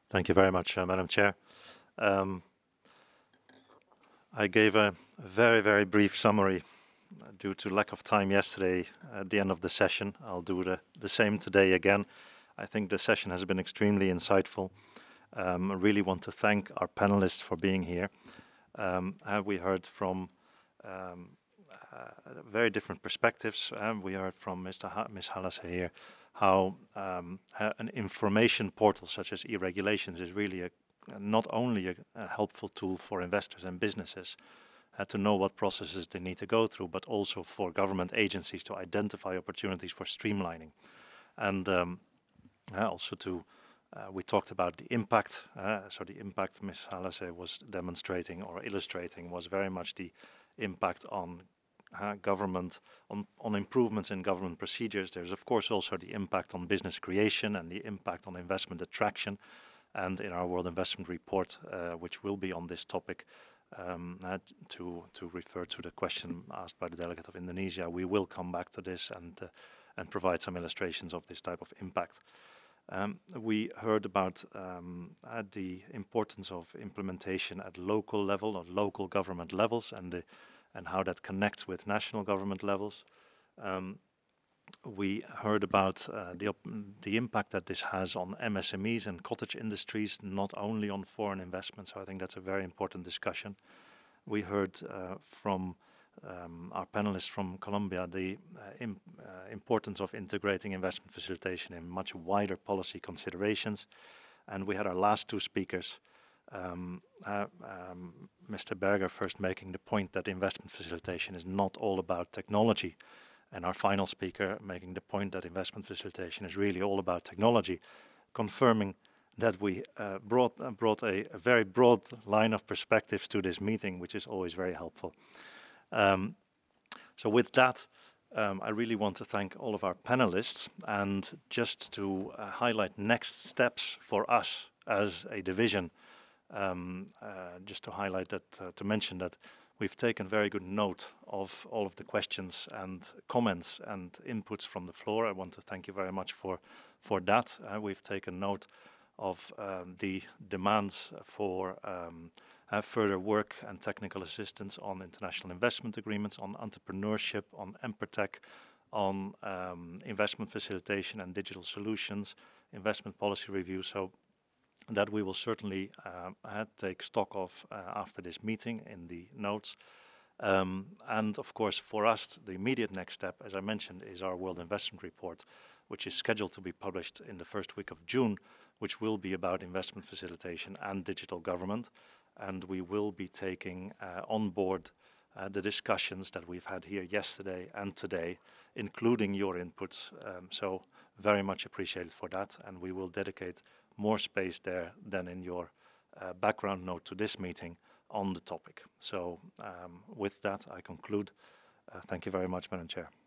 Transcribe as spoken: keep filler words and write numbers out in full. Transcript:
Thank you very much, uh, Madam Chair. Um, I gave a very, very brief summary uh, due to lack of time yesterday at the end of the session. I'll do the, the same today again. I think the session has been extremely insightful. Um, I really want to thank our panelists for being here. Um, uh, we heard from um, uh, very different perspectives. Um, we heard from Mister Ha Miz Hallasse here how um, ha an information portal such as e-regulations is really a, not only a, a helpful tool for investors and businesses uh, to know what processes they need to go through, but also for government agencies to identify opportunities for streamlining. And um, uh, also to, uh, we talked about the impact. Uh, so the impact Miz Hallasse was demonstrating or illustrating was very much the impact on uh, government, on, on improvements in government procedures. There's of course also the impact on business creation and the impact on investment attraction. And in our World Investment Report, uh, which will be on this topic, um, uh, to to refer to the question asked by the delegate of Indonesia, we will come back to this and uh, and provide some illustrations of this type of impact. Um, we heard about um, uh, the importance of implementation at local level or local government levels and the, and how that connects with national government levels. Um, we heard about uh, the, the impact that this has on M S M Es and cottage industries, not only on foreign investments. So I think that's a very important discussion. We heard uh, from um, our panelists from Colombia the uh, im uh, importance of integrating investment facilitation in much wider policy considerations. And we had our last two speakers, um, uh, um, Mister Berger first making the point that investment facilitation is not all about technology, and our final speaker making the point that investment facilitation is really all about technology, confirming that we uh, brought, uh, brought a, a very broad line of perspectives to this meeting, which is always very helpful. Um, so with that, um, I really want to thank all of our panelists, and just to uh, highlight next steps for us as a division, um, uh, just to highlight that, uh, to mention that we've taken very good note of all of the questions and comments and inputs from the floor. I want to thank you very much for, for that. Uh, we've taken note of um, the demands for um, uh, further work and technical assistance on international investment agreements, on entrepreneurship, on EMPERTEC, on um, investment facilitation and digital solutions, investment policy review. So that we will certainly uh, take stock of uh, after this meeting in the notes. Um, and of course, for us, the immediate next step, as I mentioned, is our World Investment Report, which is scheduled to be published in the first week of June, which will be about investment facilitation and digital government. And we will be taking uh, on board uh, the discussions that we've had here yesterday and today, including your inputs. Um, so very much appreciated for that. And we will dedicate more space there than in your uh, background note to this meeting on the topic. So um, with that, I conclude. Uh, thank you very much, Madam Chair.